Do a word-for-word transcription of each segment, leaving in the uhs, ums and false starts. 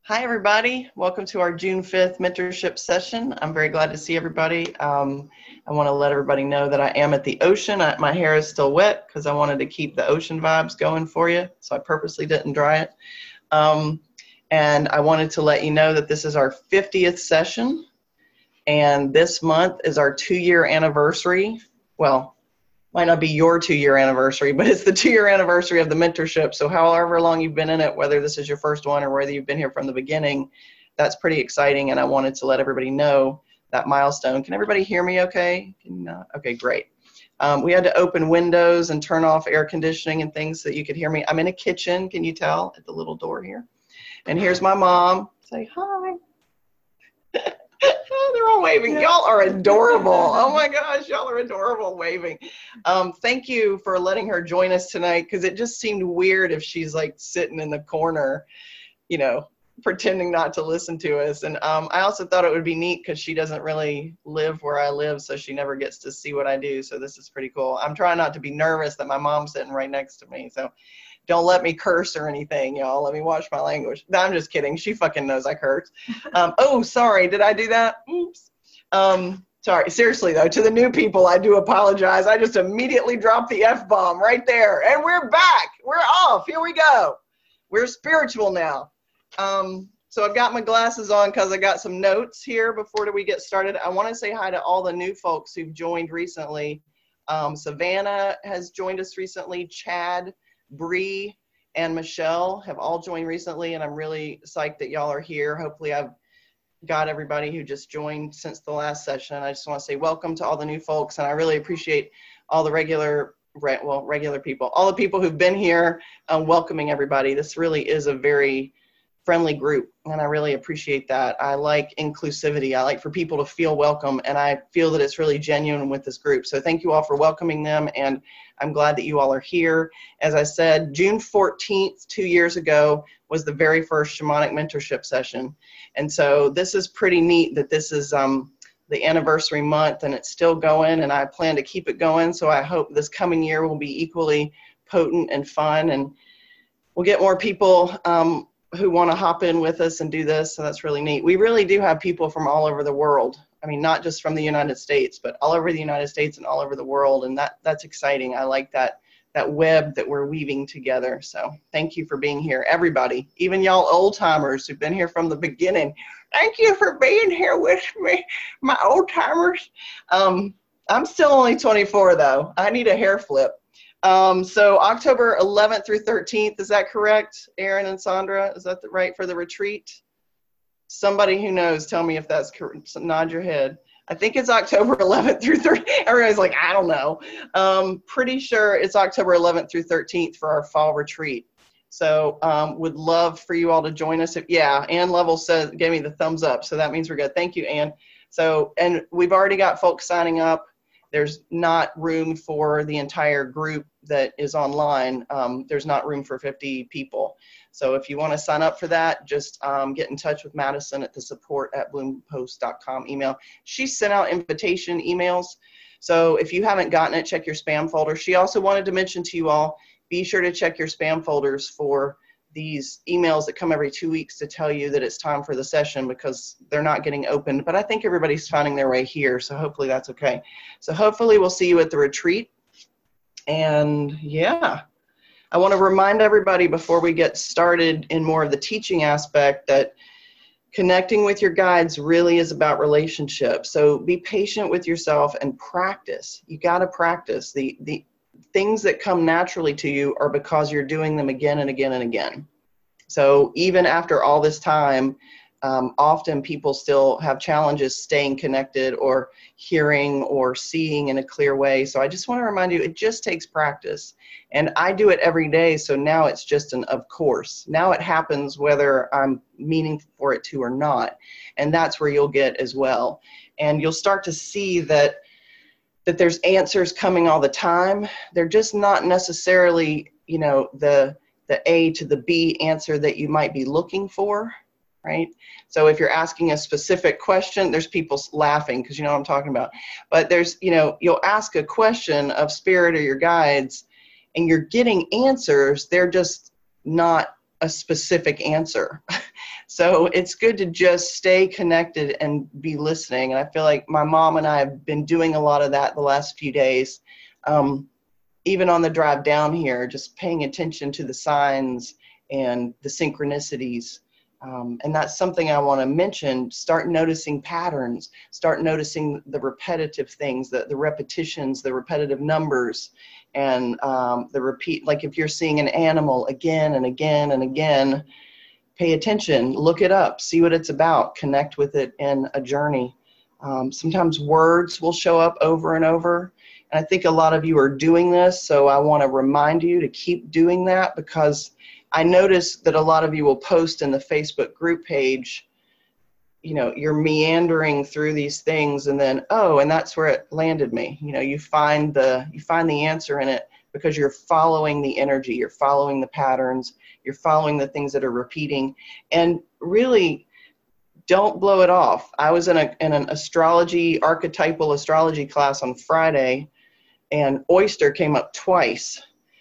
Hi, everybody. Welcome to our June fifth mentorship session. I'm very glad to see everybody. Um, I want to let everybody know that I am at the ocean. I, my hair is still wet because I wanted to keep the ocean vibes going for you, so I purposely didn't dry it. Um, and I wanted to let you know that this is our fiftieth session, and this month is our two-year anniversary. Well, might not be your two-year anniversary, but it's the two-year anniversary of the mentorship. So however long you've been in it, whether this is your first one or whether you've been here from the beginning, that's pretty exciting, and I wanted to let everybody know that milestone. Can everybody hear me okay? Can, uh, okay, great. Um, we had to open windows and turn off air conditioning and things so that you could hear me. I'm in a kitchen, can you tell, at the little door here? And here's my mom. Say hi. Oh, they're all waving. Y'all are adorable. Oh my gosh, y'all are adorable waving. Um, thank you for letting her join us tonight, because it just seemed weird if she's like sitting in the corner, you know, pretending not to listen to us. And um, I also thought it would be neat because she doesn't really live where I live, so she never gets to see what I do. So this is pretty cool. I'm trying not to be nervous that my mom's sitting right next to me. So don't let me curse or anything, y'all. Let me watch my language. No, I'm just kidding. She fucking knows I curse. Um, oh, sorry. Did I do that? Oops. Um, sorry. Seriously, though, to the new people, I do apologize. I just immediately dropped the F-bomb right there. And we're back. We're off. Here we go. We're spiritual now. Um, so I've got my glasses on because I got some notes here before we get started. I want to say hi to all the new folks who've joined recently. Um, Savannah has joined us recently. Chad, Bree, and Michelle have all joined recently, and I'm really psyched that y'all are here. Hopefully I've got everybody who just joined since the last session. I just want to say welcome to all the new folks, and I really appreciate all the regular, well, regular people, all the people who've been here, um, welcoming everybody. This really is a very friendly group, and I really appreciate that. I like inclusivity. I like for people to feel welcome, and I feel that it's really genuine with this group. So thank you all for welcoming them, and I'm glad that you all are here. As I said, June fourteenth, two years ago, was the very first shamanic mentorship session. And so this is pretty neat that this is um, the anniversary month, and it's still going, and I plan to keep it going. So I hope this coming year will be equally potent and fun, and we'll get more people um, who want to hop in with us and do this. So that's really neat. We really do have people from all over the world. I mean, not just from the United States, but all over the United States and all over the world. And that that's exciting. I like that, that web that we're weaving together. So thank you for being here, everybody, even y'all old timers who've been here from the beginning. Thank you for being here with me, my old timers. Um, I'm still only twenty-four though. I need a hair flip. Um, so October eleventh through thirteenth, is that correct, Aaron and Sandra? Is that the, right for the retreat? Somebody who knows, tell me if that's correct. So nod your head. I think it's October eleventh through thirteenth. Everybody's like, I don't know. Um, pretty sure it's October eleventh through thirteenth for our fall retreat. So um, would love for you all to join us. If, yeah, Ann Level says, gave me the thumbs up. So that means we're good. Thank you, Ann. So, and we've already got folks signing up. There's not room for the entire group that is online. Um, there's not room for fifty people. So if you want to sign up for that, just um, get in touch with Madison at the support at bloompost dot com email. She sent out invitation emails. So if you haven't gotten it, check your spam folder. She also wanted to mention to you all, be sure to check your spam folders for these emails that come every two weeks to tell you that it's time for the session, because they're not getting opened. But I think everybody's finding their way here, so hopefully that's okay. So hopefully we'll see you at the retreat. And yeah, I want to remind everybody before we get started in more of the teaching aspect that connecting with your guides really is about relationships. So be patient with yourself and practice. You got to practice. The, the things that come naturally to you are because you're doing them again and again and again. So even after all this time, um, often people still have challenges staying connected or hearing or seeing in a clear way. So I just want to remind you, it just takes practice. And I do it every day, so now it's just an of course. Now it happens whether I'm meaning for it to or not. And that's where you'll get as well. And you'll start to see that that there's answers coming all the time. They're just not necessarily, you know, the the A to the B answer that you might be looking for, right? So if you're asking a specific question, there's people laughing because you know what I'm talking about. But there's, you know, you'll ask a question of spirit or your guides and you're getting answers. They're just not a specific answer. So it's good to just stay connected and be listening. And I feel like my mom and I have been doing a lot of that the last few days. Um, even on the drive down here, just paying attention to the signs and the synchronicities. Um, and that's something I want to mention. Start noticing patterns, start noticing the repetitive things, the, the repetitions, the repetitive numbers, and um, the repeat. Like if you're seeing an animal again and again and again, pay attention, look it up, see what it's about, connect with it in a journey. Um, sometimes words will show up over and over. And I think a lot of you are doing this, so I want to remind you to keep doing that, because I notice that a lot of you will post in the Facebook group page, you know, you're meandering through these things, and then, oh, and that's where it landed me. You know, you find the, you find the answer in it because you're following the energy, you're following the patterns, you're following the things that are repeating, and really don't blow it off. I was in, a, in an astrology, archetypal astrology class on Friday, and oyster came up twice.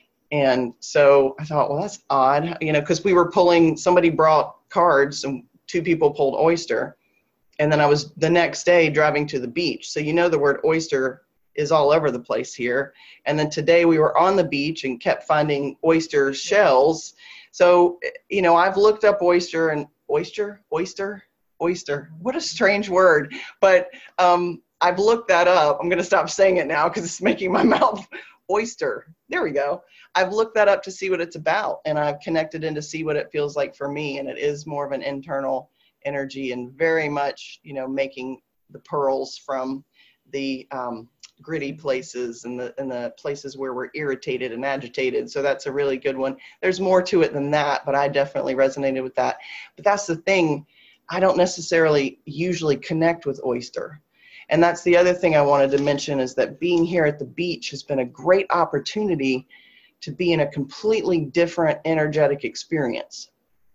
And so I thought, well, that's odd, you know, because we were pulling, somebody brought cards and two people pulled oyster. And then I was the next day driving to the beach. So, you know, the word oyster is all over the place here. And then today we were on the beach and kept finding oyster shells. So, you know, I've looked up oyster and oyster, oyster, oyster. What a strange word. But um, I've looked that up. I'm going to stop saying it now because it's making my mouth oyster. There we go. I've looked that up to see what it's about, and I've connected in to see what it feels like for me. And it is more of an internal energy, and very much, you know, making the pearls from the um, gritty places and the, and the places where we're irritated and agitated. So that's a really good one. There's more to it than that, but I definitely resonated with that. But that's the thing. I don't necessarily usually connect with oyster. And that's the other thing I wanted to mention, is that being here at the beach has been a great opportunity to be in a completely different energetic experience.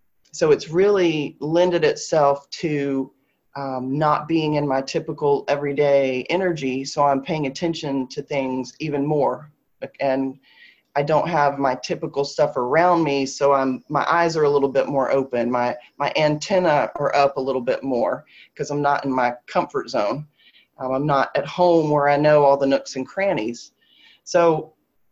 So it's really lended itself to um, not being in my typical everyday energy. So I'm paying attention to things even more. And I don't have my typical stuff around me. So I'm, my eyes are a little bit more open. My, my antenna are up a little bit more because I'm not in my comfort zone. Um, I'm not at home where I know all the nooks and crannies. So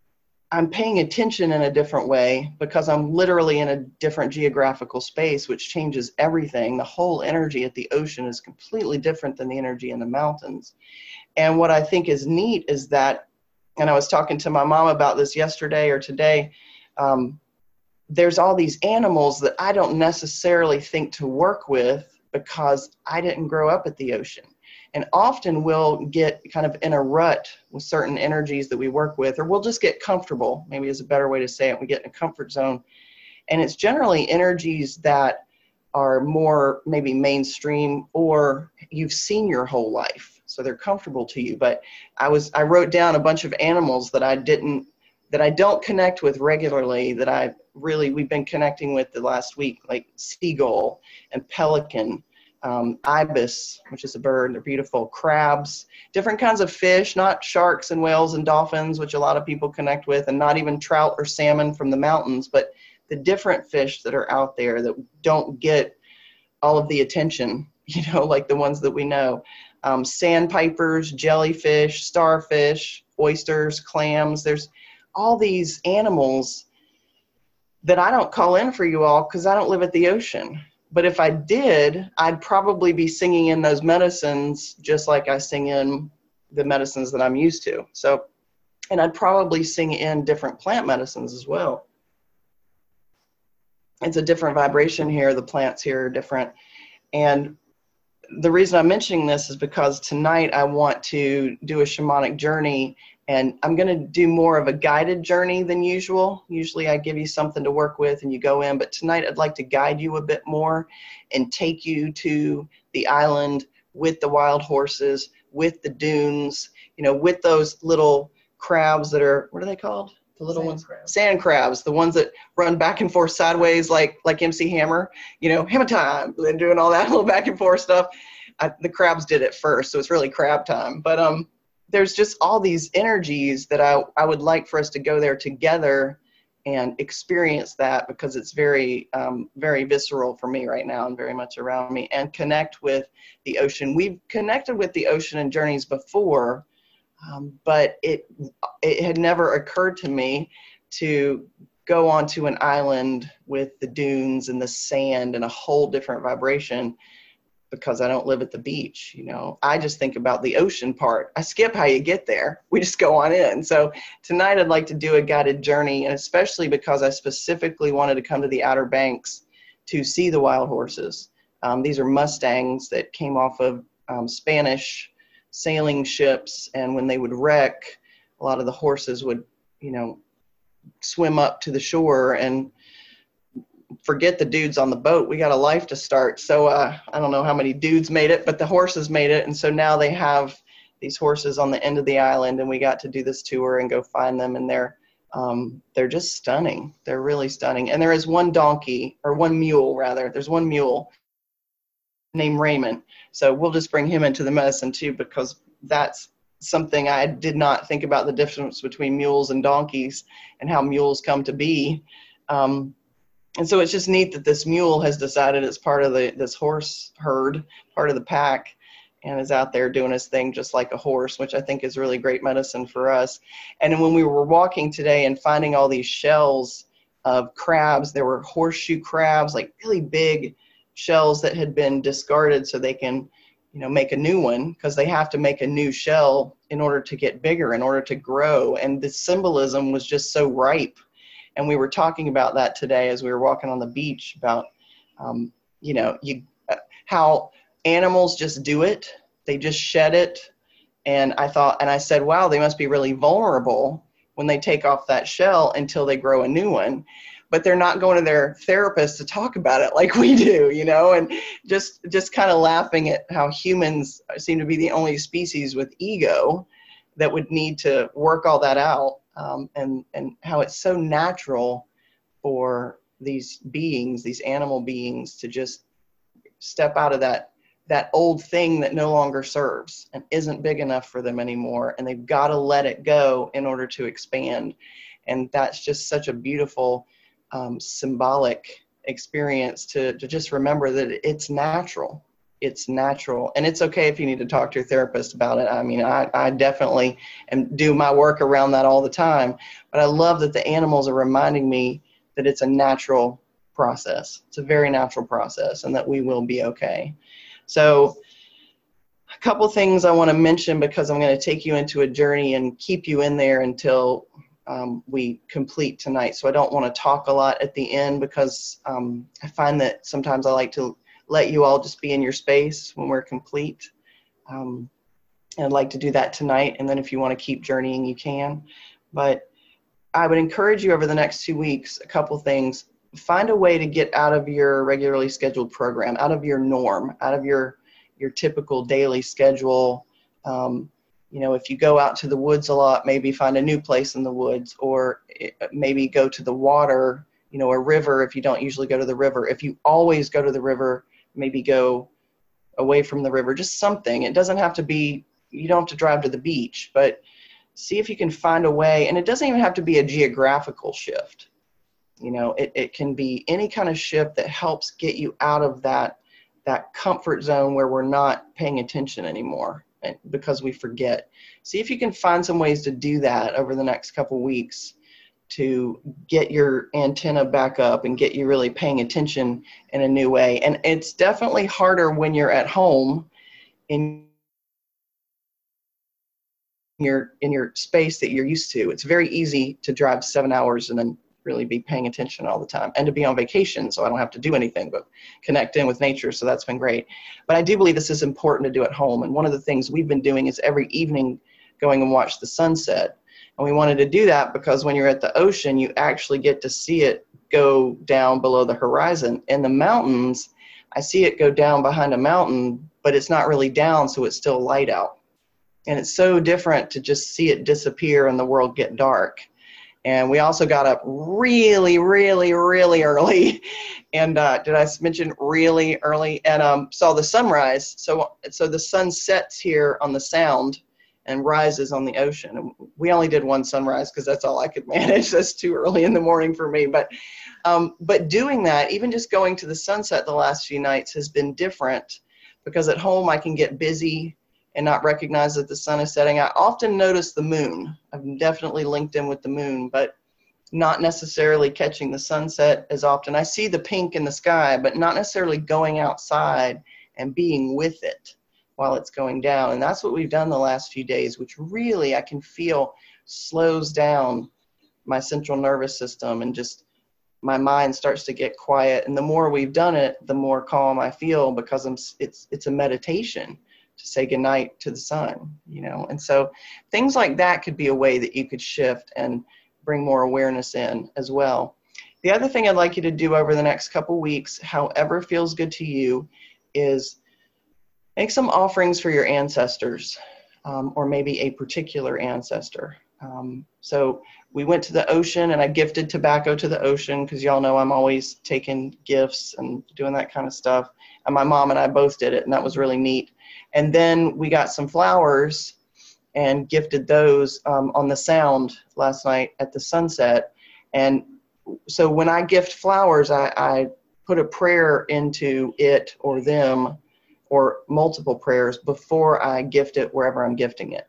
I'm paying attention in a different way because I'm literally in a different geographical space, which changes everything. The whole energy at the ocean is completely different than the energy in the mountains. And what I think is neat is that, and I was talking to my mom about this yesterday or today, um, there's all these animals that I don't necessarily think to work with because I didn't grow up at the ocean. And often we'll get kind of in a rut with certain energies that we work with, or we'll just get comfortable, maybe is a better way to say it. We get in a comfort zone. And it's generally energies that are more maybe mainstream, or you've seen your whole life, so they're comfortable to you. But I was, I wrote down a bunch of animals that I didn't, that I don't connect with regularly, that I really, we've been connecting with the last week, like seagull and pelican, Um, ibis, which is a bird, they're beautiful, crabs, different kinds of fish, not sharks and whales and dolphins, which a lot of people connect with, and not even trout or salmon from the mountains, but the different fish that are out there that don't get all of the attention, you know, like the ones that we know. Um, sandpipers, jellyfish, starfish, oysters, clams. There's all these animals that I don't call in for you all because I don't live at the ocean. But if I did, I'd probably be singing in those medicines just like I sing in the medicines that I'm used to. So, and I'd probably sing in different plant medicines as well. It's a different vibration here. The plants here are different. And the reason I'm mentioning this is because tonight I want to do a shamanic journey, and I'm going to do more of a guided journey than usual. Usually I give you something to work with and you go in, but tonight I'd like to guide you a bit more and take you to the island with the wild horses, with the dunes, you know, with those little crabs that are, what are they called? The little Sand ones, crabs. Sand crabs, the ones that run back and forth sideways like like M C Hammer, you know, hammer time, and doing all that little back and forth stuff. I, the crabs did it first, so it's really crab time. But um, there's just all these energies that I, I would like for us to go there together and experience that, because it's very, um, very visceral for me right now and very much around me, and connect with the ocean. We've connected with the ocean and journeys before, um, but it, it had never occurred to me to go onto an island with the dunes and the sand and a whole different vibration, because I don't live at the beach. You know, I just think about the ocean part. I skip how you get there. We just go on in. So tonight I'd like to do a guided journey, and especially because I specifically wanted to come to the Outer Banks to see the wild horses. Um, these are Mustangs that came off of um, Spanish sailing ships, and when they would wreck, a lot of the horses would, you know, swim up to the shore and forget the dudes on the boat. We got a life to start. So uh, I don't know how many dudes made it, but the horses made it. And so now they have these horses on the end of the island, and we got to do this tour and go find them. And they're, um, they're just stunning. They're really stunning. And there is one donkey, or one mule rather. There's one mule named Raymond. So we'll just bring him into the medicine too, because that's something I did not think about, the difference between mules and donkeys and how mules come to be. Um, And so it's just neat that this mule has decided it's part of the this horse herd, part of the pack, and is out there doing his thing just like a horse, which I think is really great medicine for us. And then when we were walking today and finding all these shells of crabs, there were horseshoe crabs, like really big shells that had been discarded so they can, you know, make a new one, because they have to make a new shell in order to get bigger, in order to grow. And the symbolism was just so ripe. And we were talking about that today as we were walking on the beach, about, um, you know, you, uh, how animals just do it. They just shed it. And I thought, and I said, wow, they must be really vulnerable when they take off that shell until they grow a new one. But they're not going to their therapist to talk about it like we do, you know, and just, just kind of laughing at how humans seem to be the only species with ego that would need to work all that out. Um, and, and how it's so natural for these beings, these animal beings, to just step out of that, that old thing that no longer serves and isn't big enough for them anymore. And they've got to let it go in order to expand. And that's just such a beautiful, um, symbolic experience to, to just remember that it's natural. It's natural. And it's okay if you need to talk to your therapist about it. I mean, I, I definitely am do my work around that all the time. But I love that the animals are reminding me that it's a natural process. It's a very natural process, and that we will be okay. So a couple things I want to mention, because I'm going to take you into a journey and keep you in there until um, we complete tonight. So I don't want to talk a lot at the end, because um, I find that sometimes I like to let you all just be in your space when we're complete. Um, and I'd like to do that tonight. And then if you want to keep journeying, you can. But I would encourage you over the next two weeks, a couple things. Find a way to get out of your regularly scheduled program, out of your norm, out of your, your typical daily schedule. Um, you know, if you go out to the woods a lot, maybe find a new place in the woods, or maybe go to the water, you know, a river if you don't usually go to the river. If you always go to the river, maybe go away from the river, just something. It doesn't have to be, you don't have to drive to the beach, but see if you can find a way. And it doesn't even have to be a geographical shift. You know, it, it can be any kind of shift that helps get you out of that, that comfort zone where we're not paying attention anymore because we forget. See if you can find some ways to do that over the next couple weeks, to get your antenna back up and get you really paying attention in a new way. And it's definitely harder when you're at home in your, in your space that you're used to. It's very easy to drive seven hours and then really be paying attention all the time, and to be on vacation, so I don't have to do anything but connect in with nature. So that's been great. But I do believe this is important to do at home. And one of the things we've been doing is every evening going and watch the sunset. And we wanted to do that because when you're at the ocean, you actually get to see it go down below the horizon. In the mountains, I see it go down behind a mountain, but it's not really down, so it's still light out. And it's so different to just see it disappear and the world get dark. And we also got up really, really, really early. And uh, did I mention really early? And um, saw the sunrise. So, so the sun sets here on the Sound, and rises on the ocean. And we only did one sunrise because that's all I could manage. That's too early in the morning for me. But um, but doing that, even just going to the sunset the last few nights has been different, because at home I can get busy and not recognize that the sun is setting. I often notice the moon. I'm definitely linked in with the moon, but not necessarily catching the sunset as often. I see the pink in the sky, but not necessarily going outside and being with it while it's going down. And that's what we've done the last few days, which really I can feel slows down my central nervous system, and just my mind starts to get quiet. And the more we've done it, the more calm I feel, because I'm, it's, it's a meditation to say goodnight to the sun, you know? And so things like that could be a way that you could shift and bring more awareness in as well. The other thing I'd like you to do over the next couple weeks, however feels good to you, is make some offerings for your ancestors, um, or maybe a particular ancestor. Um, so we went to the ocean, and I gifted tobacco to the ocean, because y'all know I'm always taking gifts and doing that kind of stuff. And my mom and I both did it, and that was really neat. And then we got some flowers and gifted those um, on the Sound last night at the sunset. And so when I gift flowers, I, I put a prayer into it or them, or multiple prayers, before I gift it wherever I'm gifting it.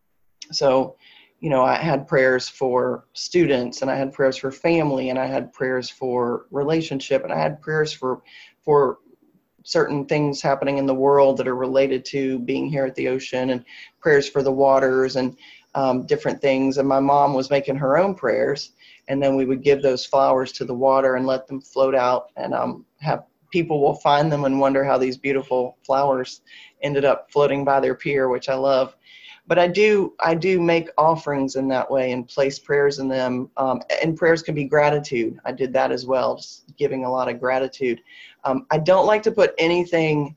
So, you know, I had prayers for students, and I had prayers for family, and I had prayers for relationship, and I had prayers for, for certain things happening in the world that are related to being here at the ocean, and prayers for the waters, and um, different things. And my mom was making her own prayers, and then we would give those flowers to the water and let them float out, and um, have people will find them and wonder how these beautiful flowers ended up floating by their pier, which I love. But I do, I do make offerings in that way and place prayers in them. Um, and prayers can be gratitude. I did that as well, just giving a lot of gratitude. Um, I don't like to put anything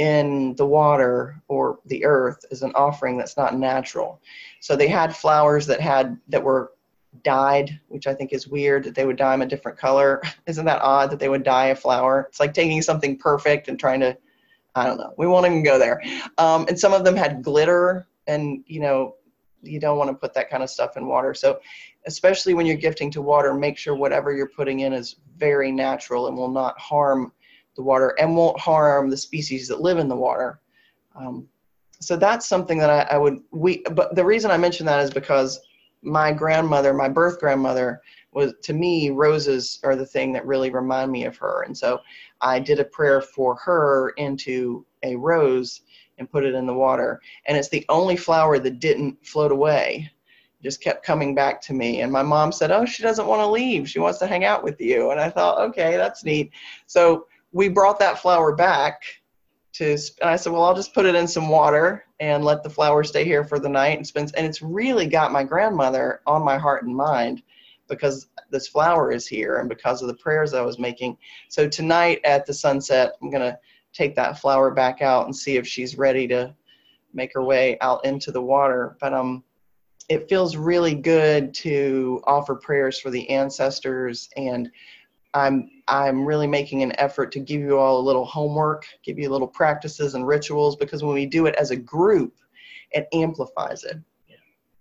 in the water or the earth as an offering that's not natural. So they had flowers that had, that were dyed, which I think is weird that they would dye them a different color. Isn't that odd that they would dye a flower? It's like taking something perfect and trying to, I don't know. We won't even go there. Um, and some of them had glitter. And, you know, you don't want to put that kind of stuff in water. So especially when you're gifting to water, make sure whatever you're putting in is very natural and will not harm the water and won't harm the species that live in the water. Um, so that's something that I, I would, we, but the reason I mention that is because my grandmother, my birth grandmother, was, to me, roses are the thing that really remind me of her. And so I did a prayer for her into a rose and put it in the water. And it's the only flower that didn't float away. It just kept coming back to me. And my mom said, oh, she doesn't want to leave. She wants to hang out with you. And I thought, okay, that's neat. So we brought that flower back to, and I said, well, I'll just put it in some water and let the flower stay here for the night. And, spend, and it's really got my grandmother on my heart and mind, because this flower is here and because of the prayers I was making. So tonight at the sunset, I'm going to take that flower back out and see if she's ready to make her way out into the water. But um, it feels really good to offer prayers for the ancestors, and I'm I'm really making an effort to give you all a little homework, give you little practices and rituals, because when we do it as a group, it amplifies it. Yeah.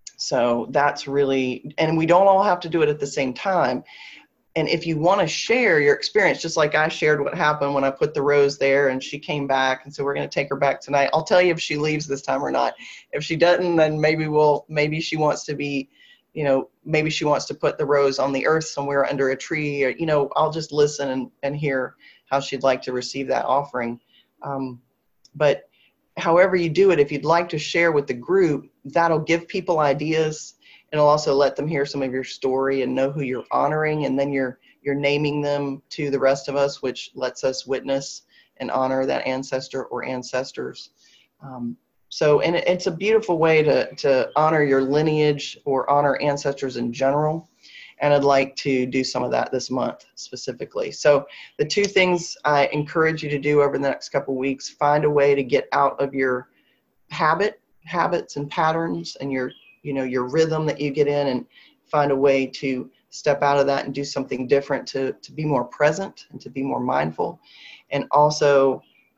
So that's really, and we don't all have to do it at the same time. And if you want to share your experience, just like I shared what happened when I put the rose there and she came back, and so we're going to take her back tonight. I'll tell you if she leaves this time or not. If she doesn't, then maybe we'll, maybe she wants to be, you know, maybe she wants to put the rose on the earth somewhere under a tree, or, you know, I'll just listen and, and hear how she'd like to receive that offering. Um, but however you do it, if you'd like to share with the group, that'll give people ideas. It'll also let them hear some of your story and know who you're honoring, and then you're you're naming them to the rest of us, which lets us witness and honor that ancestor or ancestors. Um, so, and it, it's a beautiful way to, to honor your lineage or honor ancestors in general. And I'd like to do some of that this month specifically. So the two things I encourage you to do over the next couple of weeks: find a way to get out of your habit, habits and patterns, and your you know, your rhythm that you get in, and find a way to step out of that and do something different, to, to be more present and to be more mindful. And also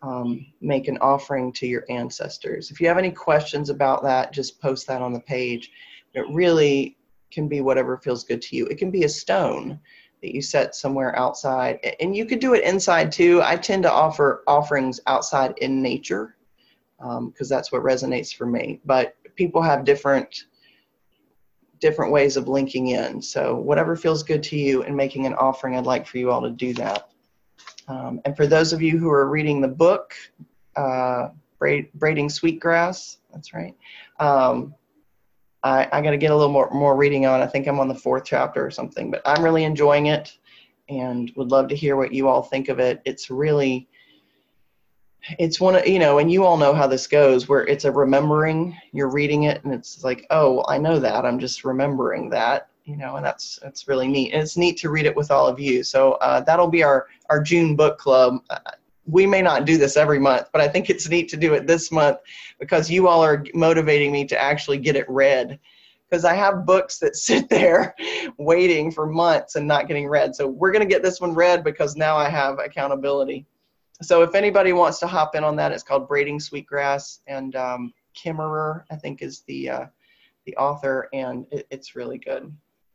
um, make an offering to your ancestors. If you have any questions about that, just post that on the page. It really can be whatever feels good to you. It can be a stone that you set somewhere outside, and you could do it inside too. I tend to offer offerings outside in nature because um, that's what resonates for me. But people have different different ways of linking in. So whatever feels good to you and making an offering, I'd like for you all to do that. Um, and for those of you who are reading the book, uh, Braid, Braiding Sweetgrass, that's right. Um, I, I got to get a little more, more reading on. I think I'm on the fourth chapter or something, but I'm really enjoying it and would love to hear what you all think of it. It's really, it's one of, you know, and you all know how this goes, where it's a remembering. You're reading it and it's like, oh, well, I know that. I'm just remembering that. You know, and that's that's really neat. And it's neat to read it with all of you. So uh, that'll be our, our June book club. Uh, we may not do this every month, but I think it's neat to do it this month because you all are motivating me to actually get it read. Because I have books that sit there waiting for months and not getting read. So we're going to get this one read because now I have accountability. So if anybody wants to hop in on that, it's called Braiding Sweetgrass, and um, Kimmerer, I think, is the, uh, the author, and it, it's really good.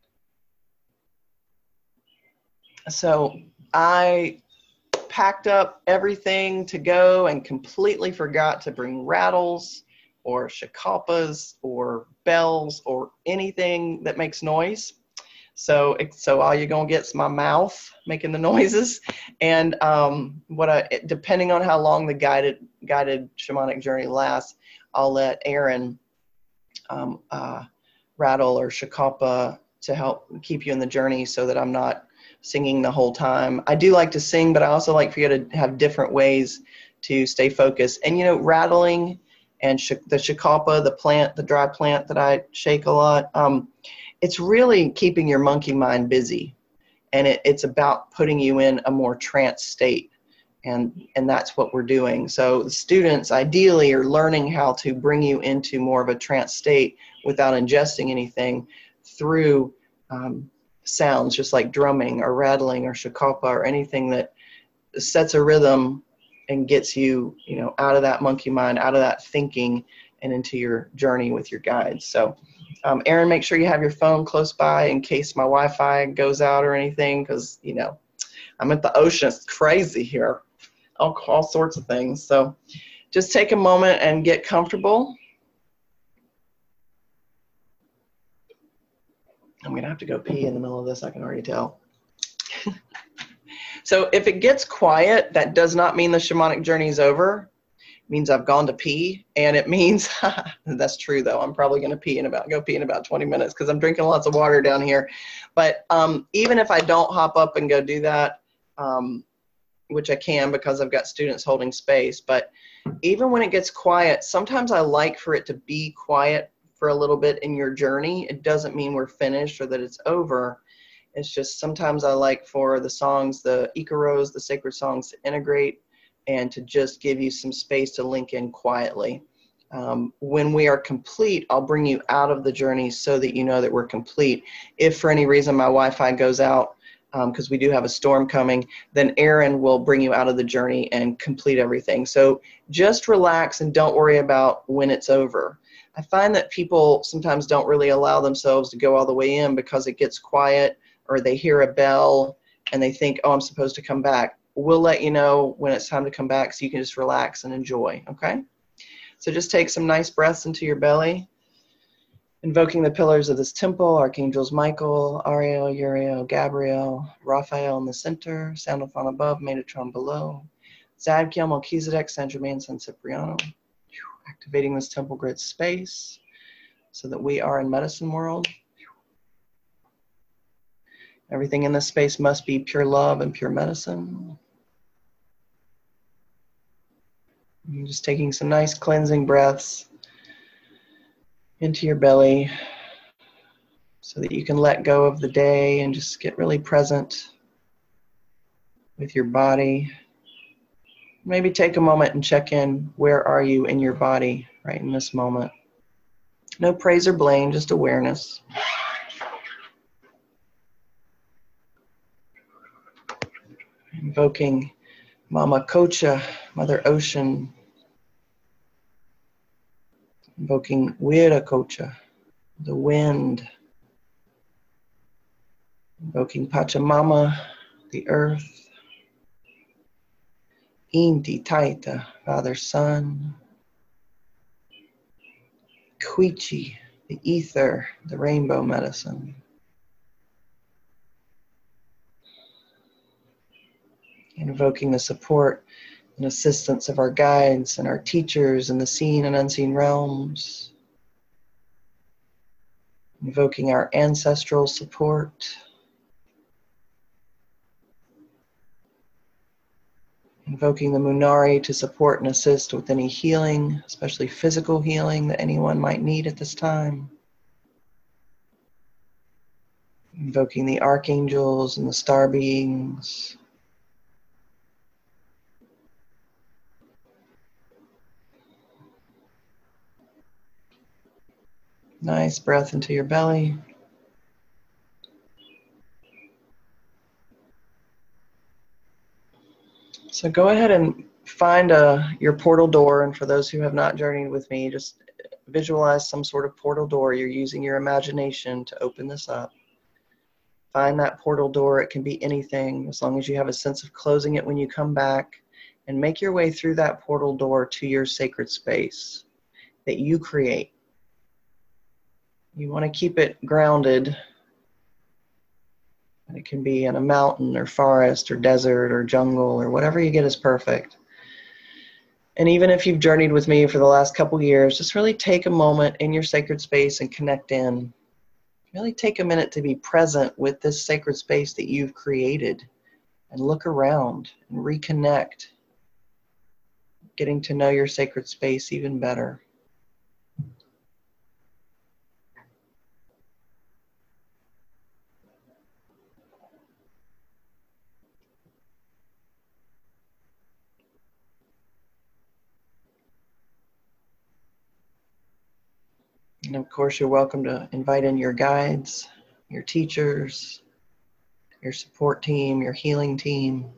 So I packed up everything to go and completely forgot to bring rattles or shakapas or bells or anything that makes noise. So, so all you're gonna get is my mouth making the noises, and um, what I, depending on how long the guided guided shamanic journey lasts, I'll let Aaron um, uh, rattle or shakapa to help keep you in the journey, so that I'm not singing the whole time. I do like to sing, but I also like for you to have different ways to stay focused. And, you know, rattling and sh the shakapa, the plant, the dry plant that I shake a lot, um, it's really keeping your monkey mind busy. And it, it's about putting you in a more trance state. And, and that's what we're doing. So the students ideally are learning how to bring you into more of a trance state without ingesting anything through um, sounds, just like drumming or rattling or shakapa or anything that sets a rhythm and gets you, you know, out of that monkey mind, out of that thinking, and into your journey with your guides. So, um, Aaron, make sure you have your phone close by in case my Wi-Fi goes out or anything, because, you know, I'm at the ocean. It's crazy here, all, all sorts of things. So just take a moment and get comfortable. I'm going to have to go pee in the middle of this, I can already tell. So if it gets quiet, that does not mean the shamanic journey is over. It means I've gone to pee, and it means, that's true though, I'm probably going to pee in about, go pee in about twenty minutes because I'm drinking lots of water down here. But um, even if I don't hop up and go do that, um, which I can because I've got students holding space, but even when it gets quiet, sometimes I like for it to be quiet for a little bit in your journey. It doesn't mean we're finished or that it's over. It's just sometimes I like for the songs, the Icaros, the sacred songs, to integrate and to just give you some space to link in quietly. Um, when we are complete, I'll bring you out of the journey so that you know that we're complete. If for any reason my Wi-Fi goes out, because um, we do have a storm coming, then Aaron will bring you out of the journey and complete everything. So just relax and don't worry about when it's over. I find that people sometimes don't really allow themselves to go all the way in because it gets quiet, or they hear a bell and they think, oh, I'm supposed to come back. We'll let you know when it's time to come back so you can just relax and enjoy, okay? So just take some nice breaths into your belly, invoking the pillars of this temple, Archangels Michael, Ariel, Uriel, Gabriel, Raphael in the center, Sandalphon above, Metatron below, Zadkiel, Melchizedek, San Germain, San Cipriano. Activating this temple grid space so that we are in medicine world. Everything in this space must be pure love and pure medicine. And just taking some nice cleansing breaths into your belly so that you can let go of the day and just get really present with your body. Maybe take a moment and check in. Where are you in your body right in this moment? No praise or blame, just awareness. Invoking Mama Kocha, Mother Ocean, invoking Viracocha, the wind, invoking Pachamama, the earth, Inti Taita, Father Sun, Quichi, the ether, the rainbow medicine. Invoking the support and assistance of our guides and our teachers in the seen and unseen realms. Invoking our ancestral support. Invoking the Munari to support and assist with any healing, especially physical healing that anyone might need at this time. Invoking the archangels and the star beings. Nice breath into your belly. So go ahead and find a, your portal door, and for those who have not journeyed with me, just visualize some sort of portal door. You're using your imagination to open this up. Find that portal door. It can be anything, as long as you have a sense of closing it when you come back, and make your way through that portal door to your sacred space that you create. You want to keep it grounded. It can be in a mountain or forest or desert or jungle or whatever you get is perfect. And even if you've journeyed with me for the last couple years, just really take a moment in your sacred space and connect in. Really take a minute to be present with this sacred space that you've created and look around and reconnect, getting to know your sacred space even better. And of course, you're welcome to invite in your guides, your teachers, your support team, your healing team.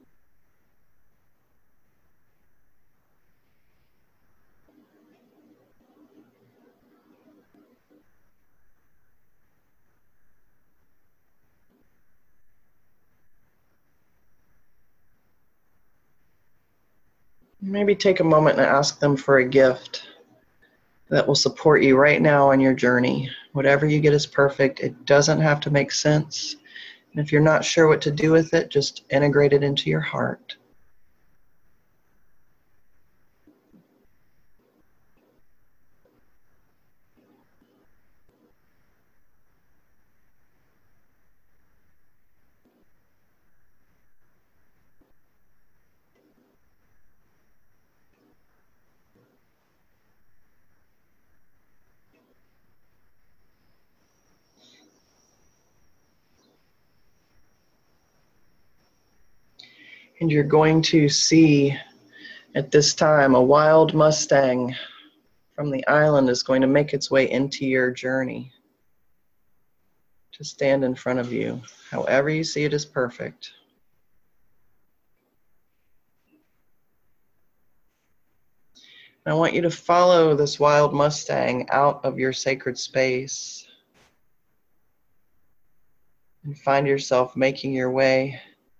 Maybe take a moment and ask them for a gift that will support you right now on your journey. Whatever you get is perfect. It doesn't have to make sense. And if you're not sure what to do with it, just integrate it into your heart. And you're going to see at this time a wild Mustang from the island is going to make its way into your journey to stand in front of you. However you see it is perfect. I want you to follow this wild Mustang out of your sacred space and find yourself making your way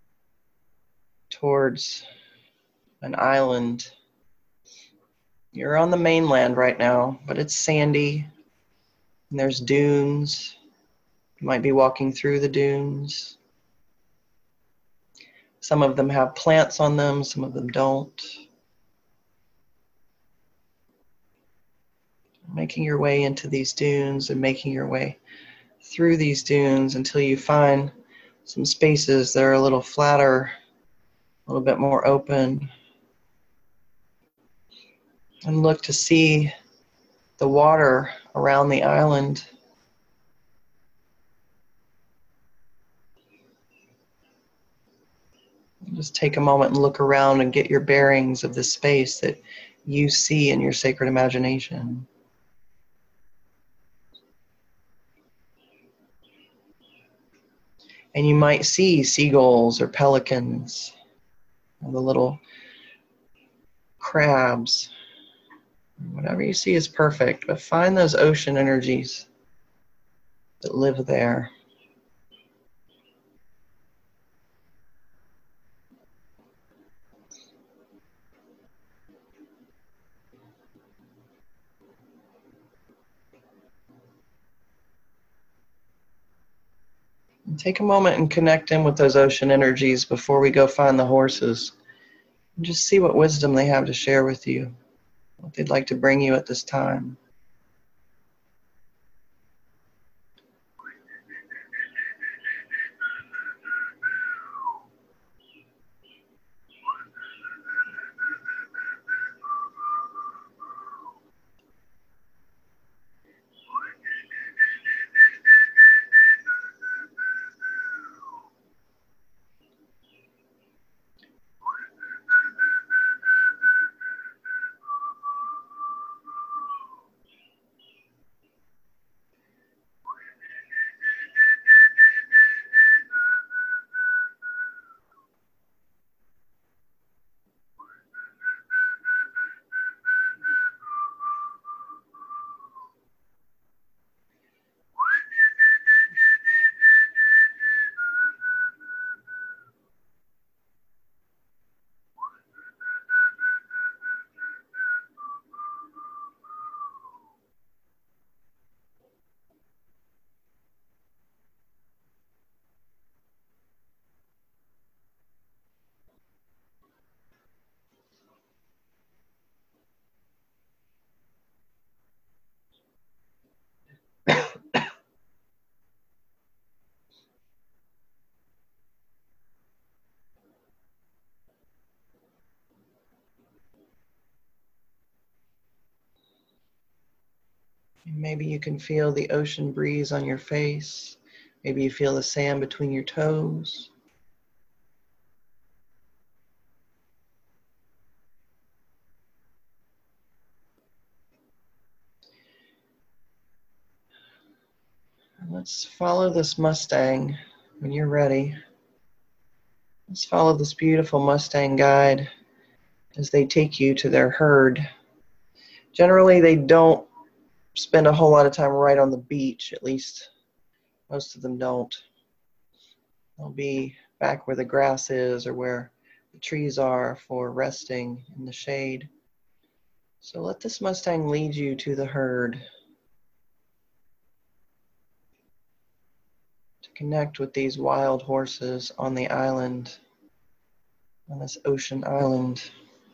towards an island. You're on the mainland right now, but it's sandy and there's dunes. You might be walking through the dunes. Some of them have plants on them, some of them don't. Making your way into these dunes and making your way through these dunes until you find some spaces that are a little flatter, a little bit more open. And look to see the water around the island. Just take a moment and look around and get your bearings of the space that you see in your sacred imagination. And you might see seagulls or pelicans, or the little crabs. Whatever you see is perfect, but find those ocean energies that live there. And take a moment and connect in with those ocean energies before we go find the horses. And just see what wisdom they have to share with you, what they'd like to bring you at this time. Maybe you can feel the ocean breeze on your face. Maybe you feel the sand between your toes. And let's follow this Mustang when you're ready. Let's follow this beautiful Mustang guide as they take you to their herd. Generally, they don't spend a whole lot of time right on the beach, at least most of them don't. They'll be back where the grass is or where the trees are for resting in the shade. So let this Mustang lead you to the herd to connect with these wild horses on the island, on this ocean island.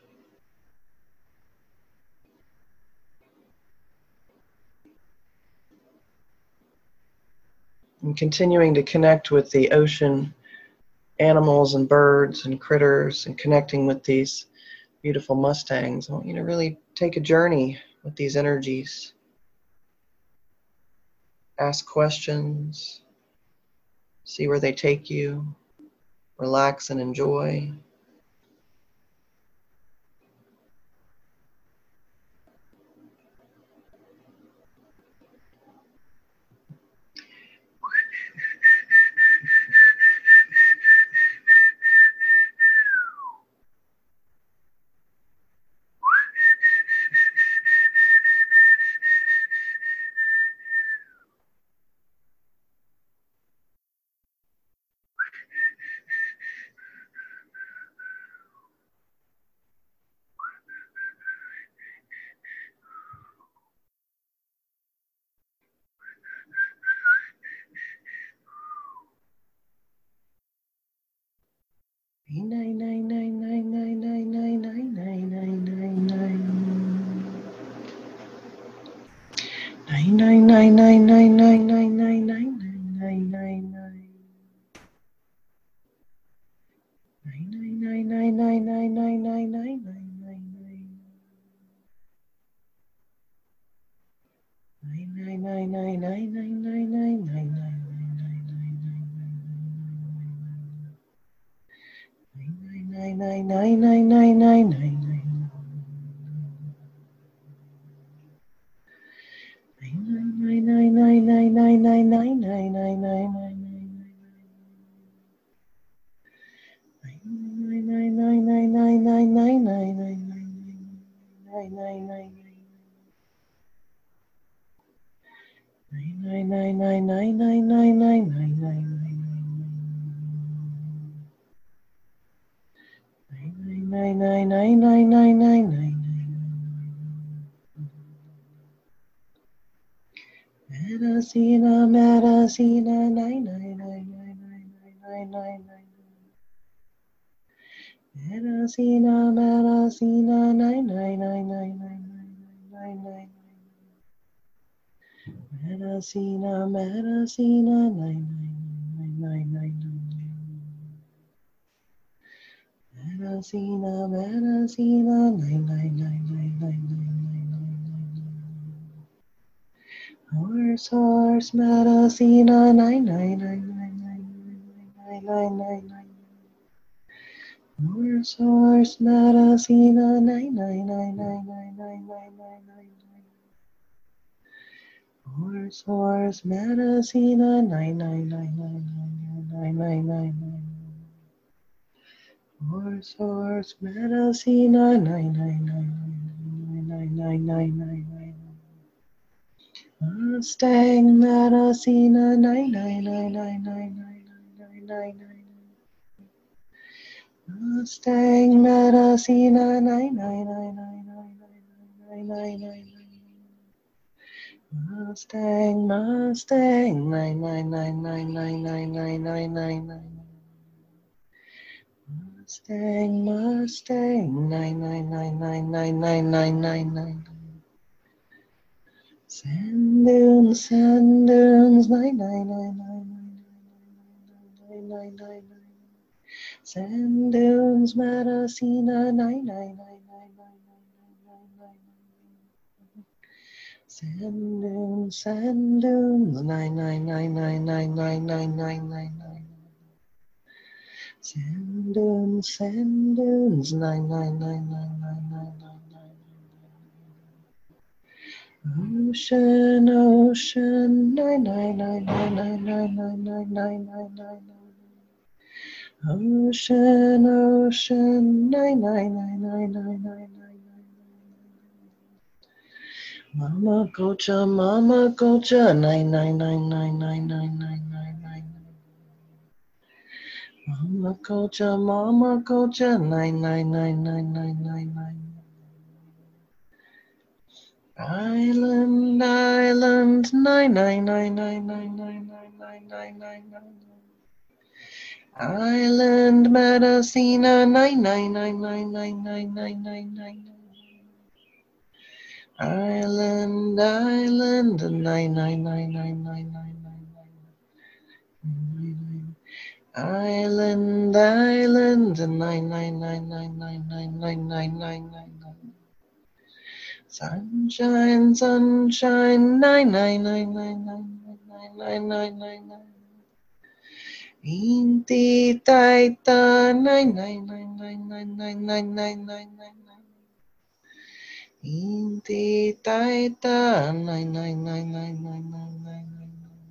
And continuing to connect with the ocean animals and birds and critters and connecting with these beautiful Mustangs. I want you to really take a journey with these energies. Ask questions, see where they take you, relax and enjoy. Nine, nine, nine, nine, nine, nine, nine, nine, nine, nine, nine, nine. Nine, nine, nine, nine, nine, nine, nine, nine, nine, nine, nine, nine. Nine, nine, nine, nine, nine, nine, nine, nine, nine, nine, nine. Nine, nine, nine, nine, nine, nine, nine, nine, nine, nine, nine. Nine, nine, nine, nine, nine, nine, nine, nine. Nine, nine, nine, nine, Medicina, medicina, nine, nine, nine, nine, nine, nine, nine, nine. Medicina, medicina, nine, nine, nine, nine, nine, nine, nine, nine. Medicina, medicina, nine, nine, nine, nine, nine. Medicina, medicina, nine, nine, nine, nine, nine, nine, nine. Horse, horse, medicina, nine, nine, nine, nine, nine, nine, nine, nine, nine. Horse, horse, medicina, nine, nine, nine, nine, nine, nine, nine, nine, nine. Horse, horse, medicina, nine, nine, nine, nine, nine, nine, nine, nine, nine. Horse, horse, medicina, nine, nine, nine, nine, nine, nine, nine, nine. Mustang, medicina, nine, nine, nine, nine, nine, nine, nine, nine, nine. Mustang, medicina, nine, nine, nine, nine, nine, nine, nine, nine, nine. Mustang, Mustang, nine, nine, nine, nine, nine, nine, nine, nine, nine, nine. Mustang, Mustang, nine, nine, nine, nine, nine, nine, nine, nine, nine. Sand dunes, sand dunes, nine, nine, nine, nine, nine, nine, nine, nine, nine. Sand dunes, medicina, nine, nine, nine, nine, nine, nine, nine, nine. Sand dunes, sand dunes, nine, nine, nine, nine, nine, nine, nine, nine, nine, nine. Sand dunes, sand dunes, nine, nine, nine, nine, nine, nine, nine, nine. Ocean, ocean, nine, nine, nine, nine, nine, nine, nine, nine, nine, nine, nine. Ocean, ocean, nine, nine, nine, nine, nine, nine, nine. Mama Gocha, Mama Gocha, nine, nine, nine, nine, nine, nine, nine, nine, nine. Mama Gocha, Mama Gocha, nine, nine, nine, nine, nine, nine, nine. Island, island, nine, nine, nine, nine, nine, nine, nine, nine, nine, nine, nine. Island, medicina, nine, nine, nine, nine, nine, nine, nine, nine, nine. Island, island, nine, nine, nine, nine, nine, nine, nine, nine. Island, island, nine, nine, nine, nine, nine, nine, nine, nine, nine, nine. Sunshine, sunshine, nine, nine, nine, nine, nine, nine, nine, nine, nine, nine. Inti taita, nine, nine, nine, nine, nine, nine, nine, nine, nine, nine. Inti taita, nine, nine, nine, nine, nine, nine, nine, nine.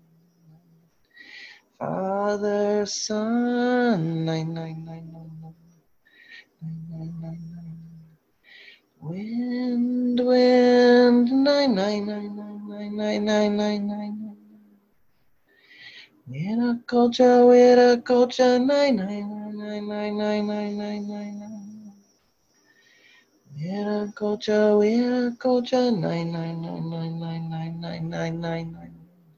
Father, Son, nine, nine, nine, nine, nine, nine, nine, nine. Wind, wind, nine, nine, nine, nine, nine, nine, nine, nine, nine. Viracocha, Viracocha, nine, nine, nine, nine, nine, nine, nine, nine, nine. Viracocha, Viracocha, nine, nine, nine, nine, nine, nine, nine, nine, nine, nine.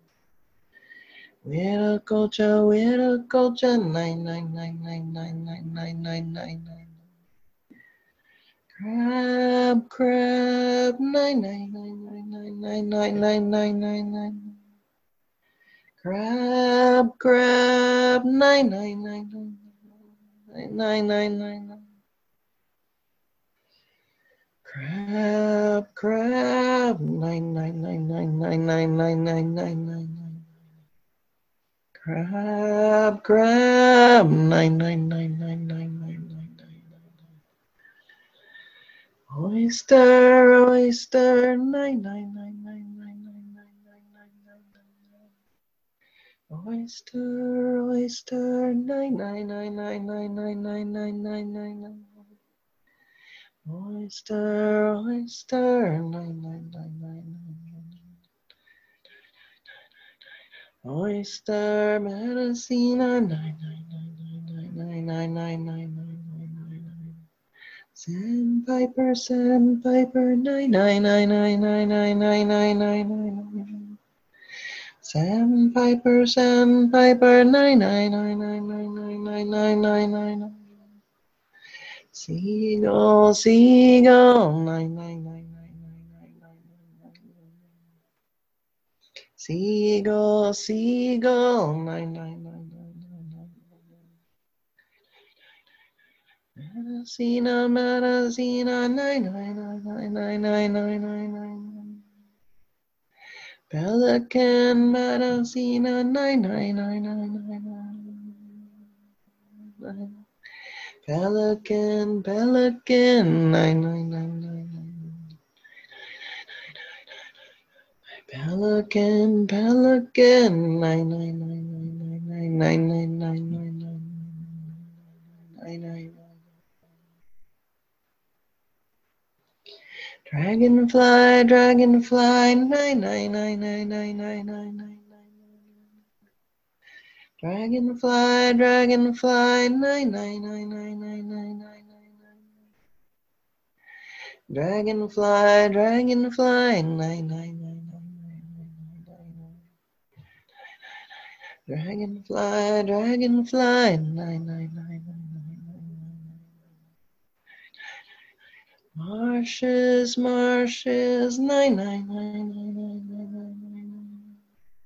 Viracocha, Viracocha, nine, nine, nine, nine, nine, nine, nine, nine, nine, nine. Crab, crab, nine, nine, nine, nine, nine, nine, nine, nine, nine, nine, nine. Crab, crab, nine, nine, nine, nine, nine, nine, nine, nine. Crab, crab, nine, nine, nine, nine, nine, nine, nine, nine, nine, nine. Crab, crab, nine, nine, nine, nine, nine, nine, nine, nine. Oyster, oyster, nine, nine, nine, nine, nine, nine, nine, nine, nine, nine. Oyster, oyster, nine, nine, nine, nine, nine, nine, nine, nine, nine, nine, nine. Oyster, oyster, nine, nine, nine, nine, nine. Oyster, Messina, nine, nine, nine, nine, nine, nine, nine, nine, nine, nine, nine. Sandpiper, Sandpiper, nine, nine, nine, nine, nine, nine, nine, nine, nine, nine. Sandpiper, Sandpiper, nine, nine, nine, nine, nine, nine, nine, nine, nine, nine, nine. Seagull, seagull, nine, nine, nine, nine, nine, nine, nine, nine, nine. Seagull, seagull, nine, nine, nine, nine, nine, nine, nine. Messina, Messina, nine, nine, nine, nine, nine, nine, nine, nine, nine. Pelican, Messina, nine, nine, nine, nine, nine, nine. Pelican, Pelican, nine, nine, nine, nine, nine. Pelican, Pelican, nine, nine, nine, nine, nine, nine, nine, nine, nine, nine, nine. Dragonfly, dragonfly, nine, nine, nine, nine, nine, nine, nine, nine. Dragonfly, dragonfly, nine, nine, nine, nine, nine, nine, nine, nine. Dragonfly, dragonfly, nine, nine, nine, nine, nine, nine, nine. Dragonfly, dragonfly, nine, nine, nine, nine, nine. Marshes, marshes, nine, nine, nine, nine, nine, nine, nine.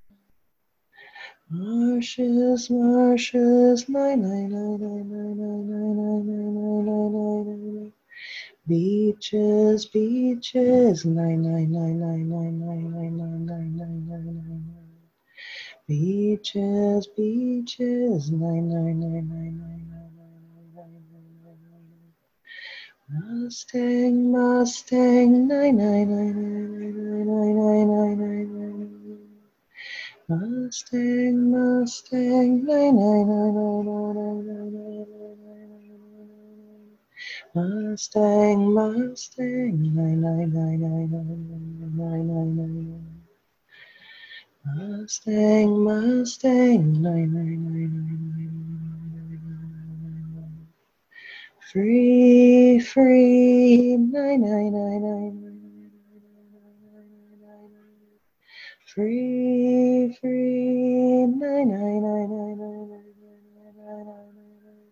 Marshes, marshes, nine, nine, nine, nine, nine, nine, nine, nine, nine, nine, nine. Beaches, beaches, nine, nine, nine, nine, nine, nine, nine, nine, nine, nine, nine, nine. Beaches, beaches, nine, nine, nine, nine, nine, nine, nine, nine, nine, nine. Mustang, Mustang, nine, nine, nine, nine, nine, nine, nine, nine, nine. Mustang, Mustang, nine, nine, nine, nine, nine, nine, nine, nine. Mustang, Mustang, nine, nine, nine, nine, nine, nine, nine, nine. Mustang, Mustang, nine, nine, nine, nine, nine, nine, nine. Free, free, nine, nine, nine, nine, nine, nine, nine. Free, free, nine, nine, nine, nine, nine, nine, nine, nine.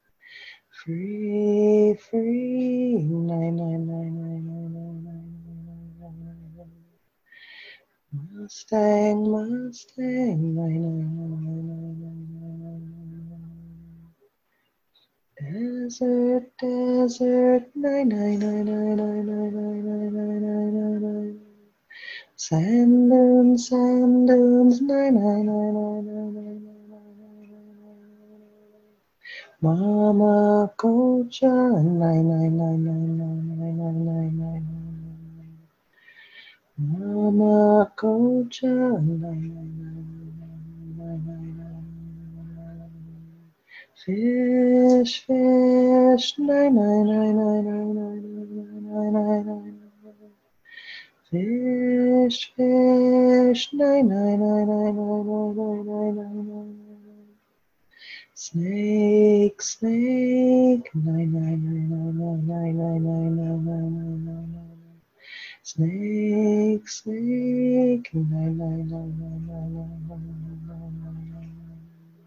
Free, free, nine, nine, nine, nine, nine, nine, nine, nine, nine. Mustang, Mustang, nine, nine, nine, nine, nine, nine, nine. Desert, desert, nine, nine, nine, nine, nine, nine, nine, nine, nine, nine, nine. Sand dunes, sand dunes, nine, nine, nine, nine, nine, nine, nine, nine, nine. Mama Cocha, nine, nine, nine, nine, nine, nine, nine, nine, nine, nine. Mama Cocha, nine, nine, nine, nine, nine, nine, nine. Fish, fish, nine, nine, nine, nine, nine, nine, nine, nine, nine. Fish, fish, nine, nine, nine, nine, nine, nine, nine, nine, nine. Snake, snake, nine, nine, nine, nine, nine, nine, nine, nine, nine, nine, nine, nine. Snake, snake, nine, nine, nine, nine, nine, nine, nine, nine, nine, nine.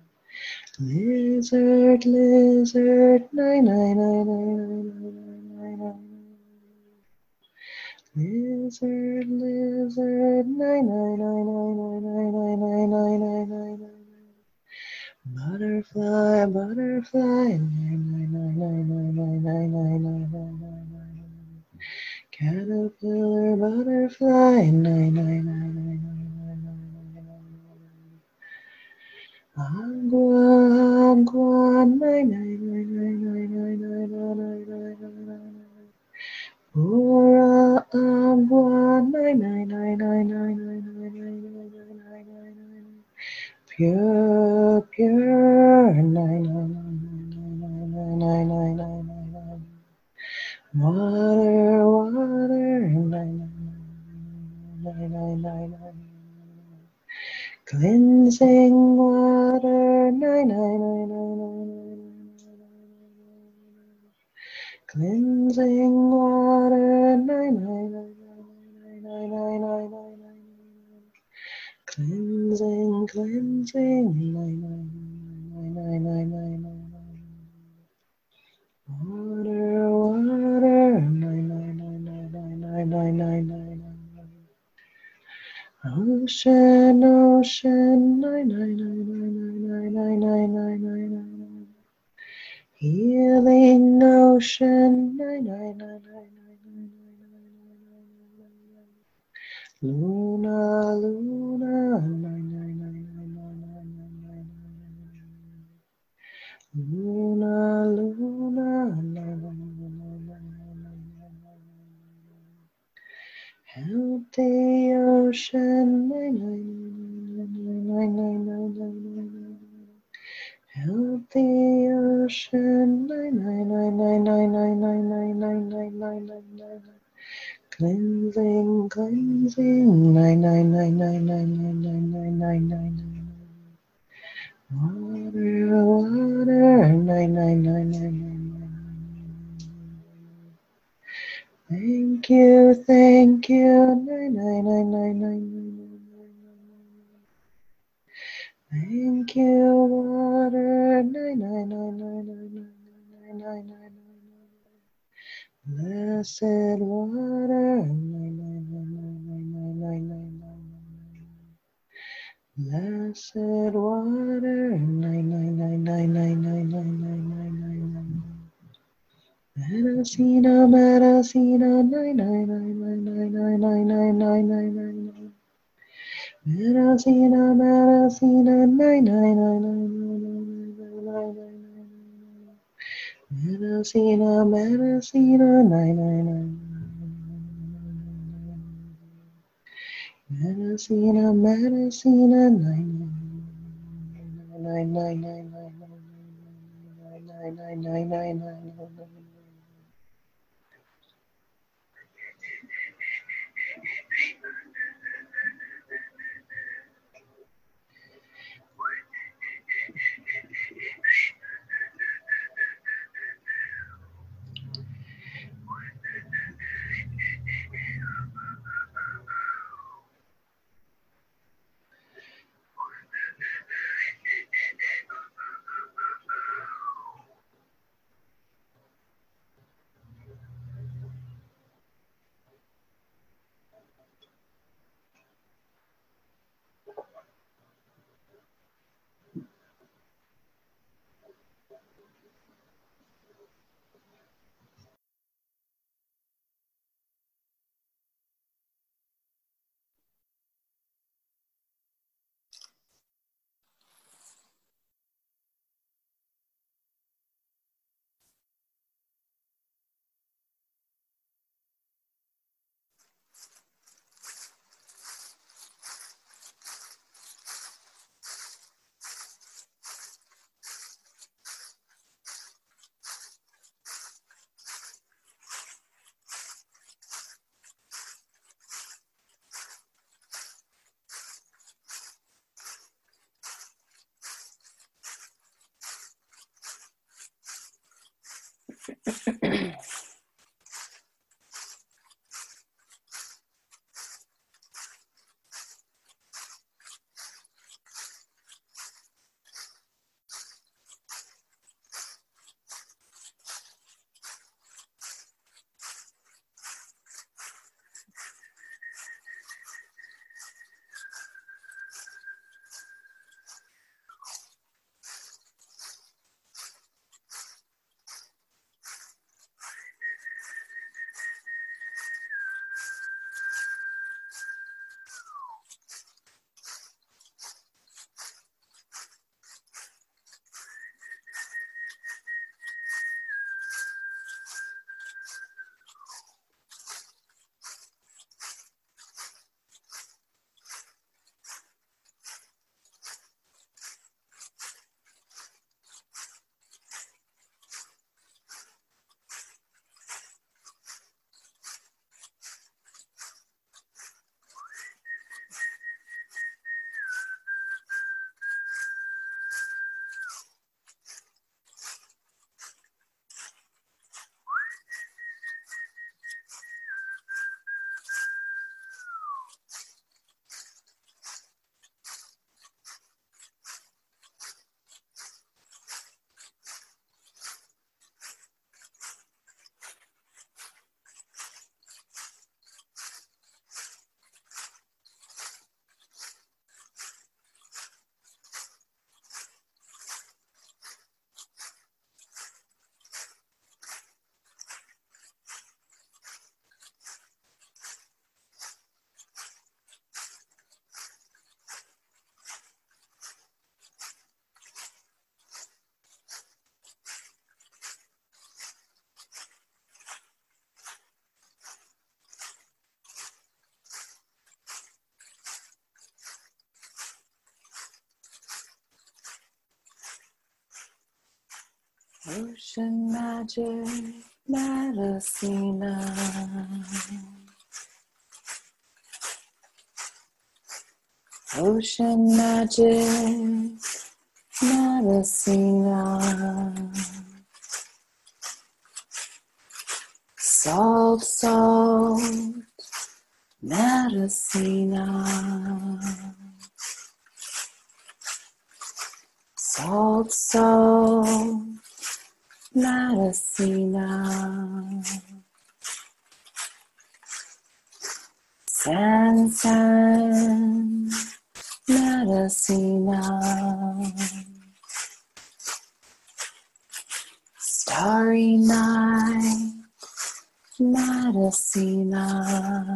Lizard, lizard, nine, nine, nine, nine, nine, nine, nine, nine. Lizard, lizard, nine, nine, nine, nine, nine, nine, nine, nine, nine, nine, nine. Butterfly, butterfly, nine, nine, nine, nine, nine, nine, nine, nine, nine, nine, nine, nine. Caterpillar, butterfly, nine, nine, nine, nine, nine, nine, nine, nine. Agua, agua, nine, nine, nine, nine, nine, nine, nine, nine, nine, nine, nine. Pura agua, nine, nine, nine, nine, nine, nine, nine, nine, nine, nine, nine, nine. Pure, pure, nine, nine, nine, nine, nine, nine, nine, nine, nine, nine. Cleansing water, nine, nine, nine, nine, nine, nine. Cleansing water, nine, nine, nine, nine, nine, nine, nine, nine, nine. Cleansing, cleansing, nine, nine, nine, nine, nine, nine, nine, nine. Water, water, nine, nine, nine, nine, nine, nine, nine, nine, nine, nine. Ocean, ocean, nine, nine, nine, nine, nine, nine, nine, nine, nine, nine. Healing ocean, nine, nine, nine, nine, nine, nine, nine, nine, nine. Luna, Luna, nine, nine, nine, nine, nine, nine, nine, nine. Luna, Luna, nine, nine, nine, nine, nine, nine, nine. Healthy ocean, nine, nine, nine, nine, nine, nine, nine, nine. Healthy ocean, nine, nine, nine, nine, nine, nine, nine, nine, nine, nine, nine, nine, nine. Cleansing, cleansing, nine, nine, nine, nine, nine, nine, nine, nine, nine, nine, nine. Water, water, nine, nine, nine, nine, nine, nine. Thank you, thank you, nine, nine, nine, nine, nine, nine, nine. Thank you, water, nine, nine, nine, nine, nine, nine, nine, nine, nine. Blessed water, nine, nine, nine, nine, nine, nine, nine, nine. Blessed water, nine, nine, nine, nine, nine, nine, nine, nine, nine, nine, nine. Medicina, medicina, nine, nine, nine, nine, nine, nine, nine, nine, nine, nine, nine. Medicina, medicina, nine, nine, nine, nine, nine, nine, nine, nine, nine. Medicina, medicina, nine, nine, nine. Medicina, medicina, nine, nine, nine, nine, nine, nine, nine, nine, nine, nine, nine, nine. Ocean magic, Medicina. Ocean magic, Medicina. Salt, salt, Medicina. Salt, salt, Medicina. Sand, sand, Medicina. Starry night, Medicina.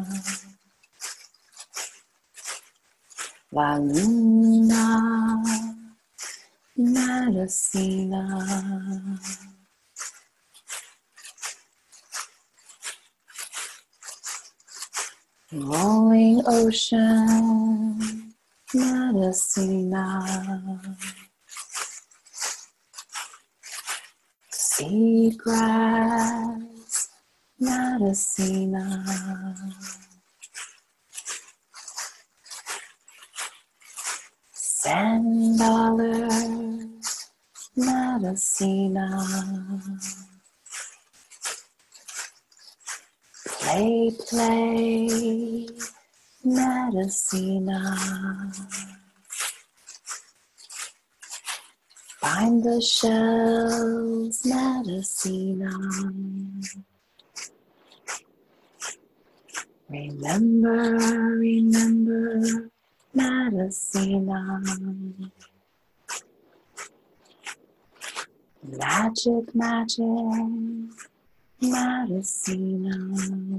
La luna, Medicina. Rolling ocean, Medicina. Seagrass, Medicina. Sand dollars, Medicina. Play, play, Medicina. Find the shells, Medicina. Remember, remember, Medicina. Magic, magic, Medicina.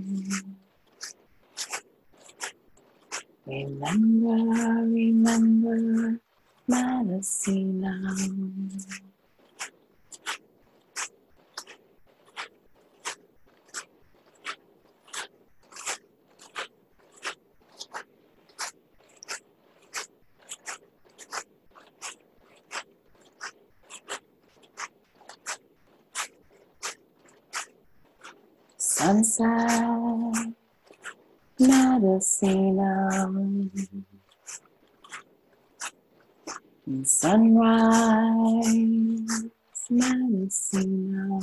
Remember, remember, Medicina. Sunset, Medicina. Sunrise, Medicina.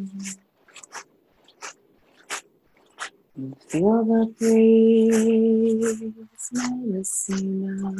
Feel the breeze, Medicina.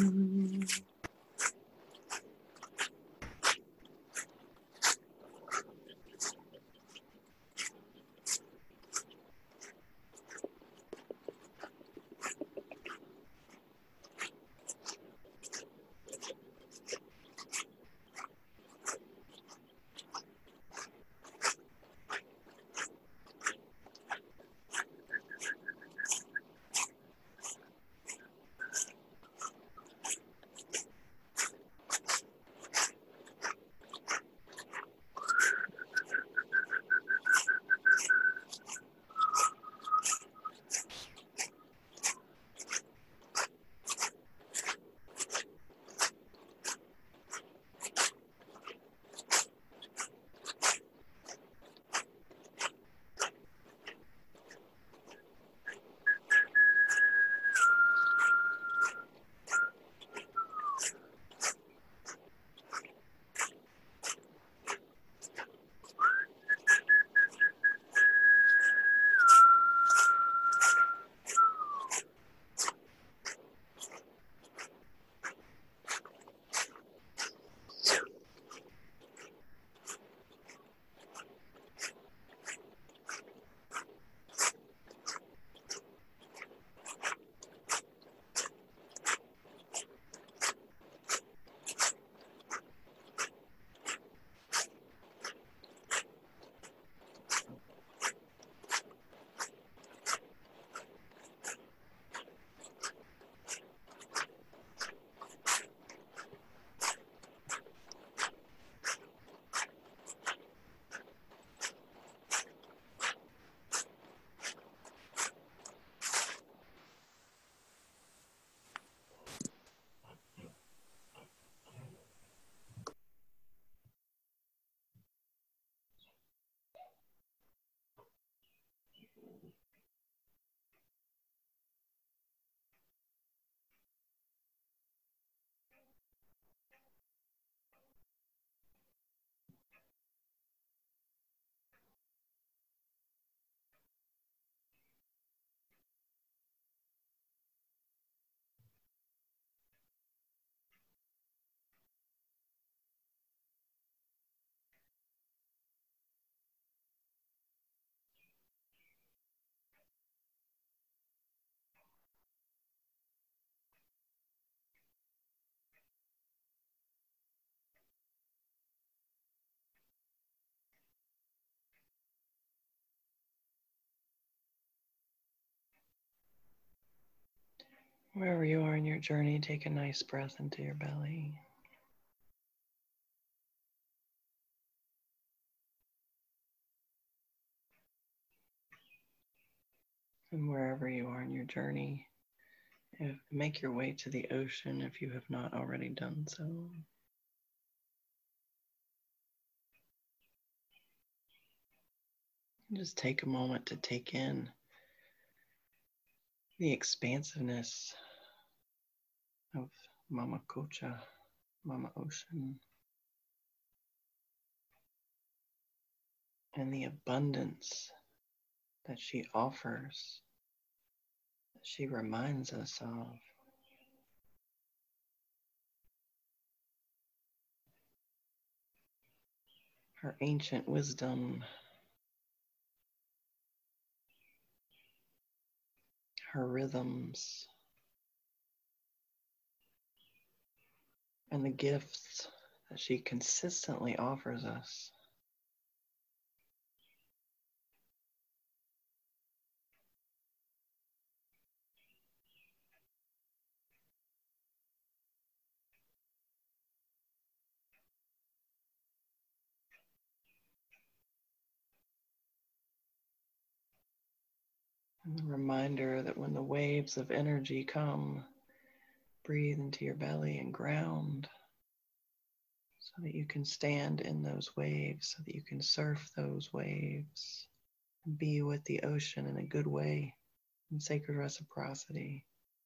Wherever you are in your journey, take a nice breath into your belly. And wherever you are in your journey, if, make your way to the ocean if you have not already done so. And just take a moment to take in the expansiveness of Mama Kocha, Mama Ocean, and the abundance that she offers, that she reminds us of. Her ancient wisdom, her rhythms, and the gifts that she consistently offers us. And the reminder that when the waves of energy come, breathe into your belly and ground so that you can stand in those waves, so that you can surf those waves and be with the ocean in a good way, in sacred reciprocity.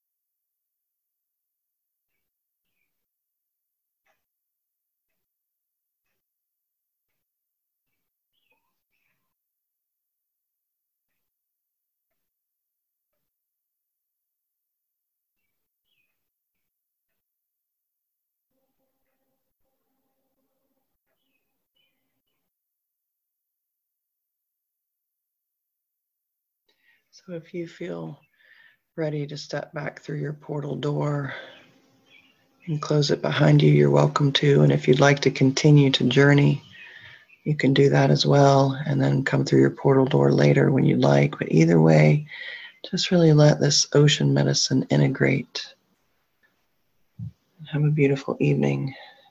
So if you feel ready to step back through your portal door and close it behind you, you're welcome to. And if you'd like to continue to journey, you can do that as well, and then come through your portal door later when you'd like. But either way, just really let this ocean medicine integrate. Have a beautiful evening.